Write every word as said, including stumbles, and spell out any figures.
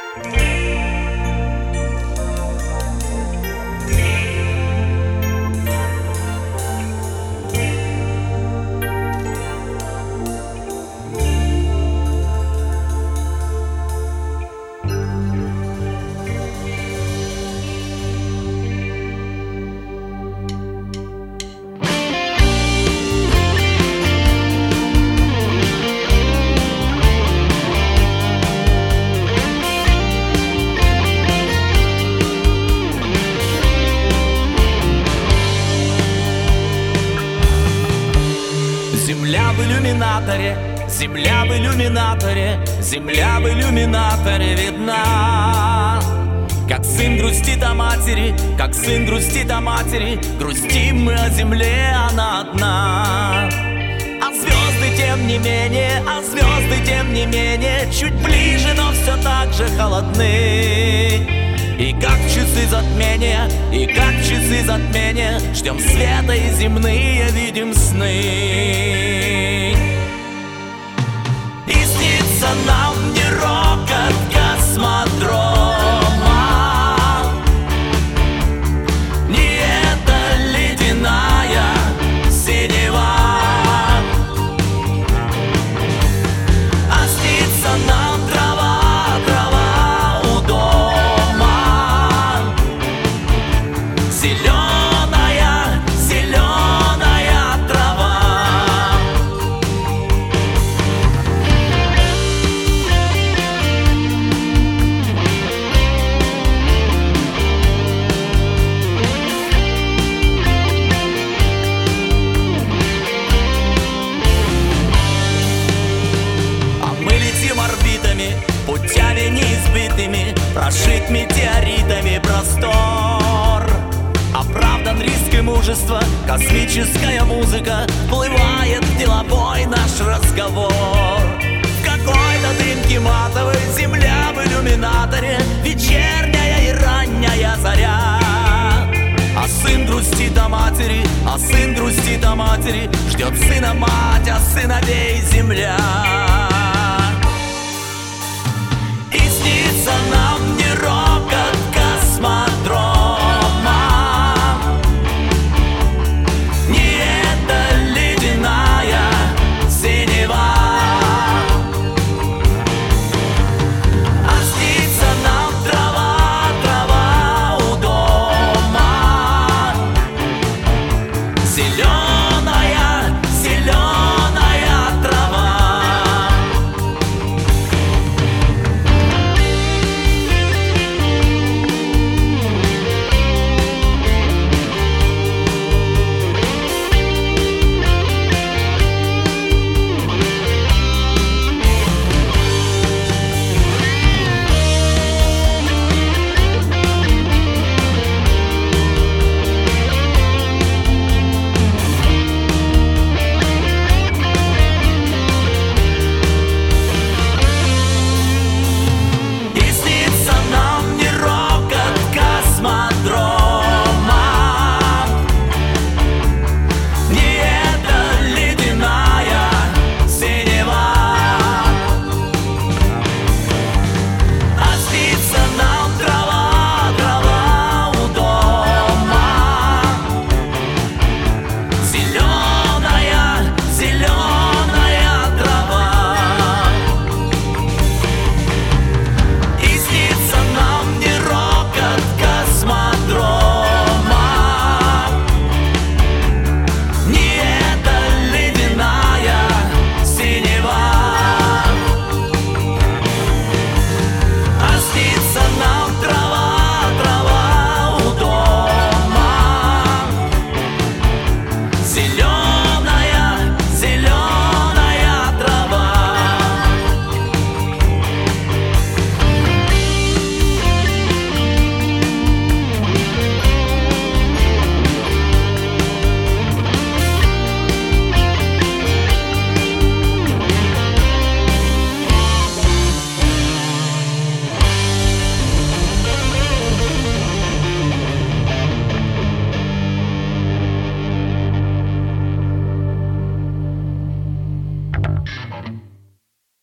Земля в иллюминаторе, земля в иллюминаторе, земля в иллюминаторе видна. Как сын грустит о матери, как сын грустит о матери, грустим мы о земле, она одна. А звезды тем не менее, а звезды тем не менее, чуть ближе, но все так же холодны. И как часы затмения, и как часы затмения, ждем света и земные видим сны. И снится нам не рокот космодрома, не эта ледяная синева, а снится нам трава, трава у дома, зеленая, зеленая трава. А мы летим орбитами, путями неизбитыми, прошит метеоритами простор. Оправдан риск и мужество, космическая музыка, плывает в деловой наш разговор. В какой-то дымке матовой, земля в иллюминаторе, вечерняя и ранняя заря. А сын грустит о матери, а сын грустит о матери, ждет сына мать, а сыновей земля.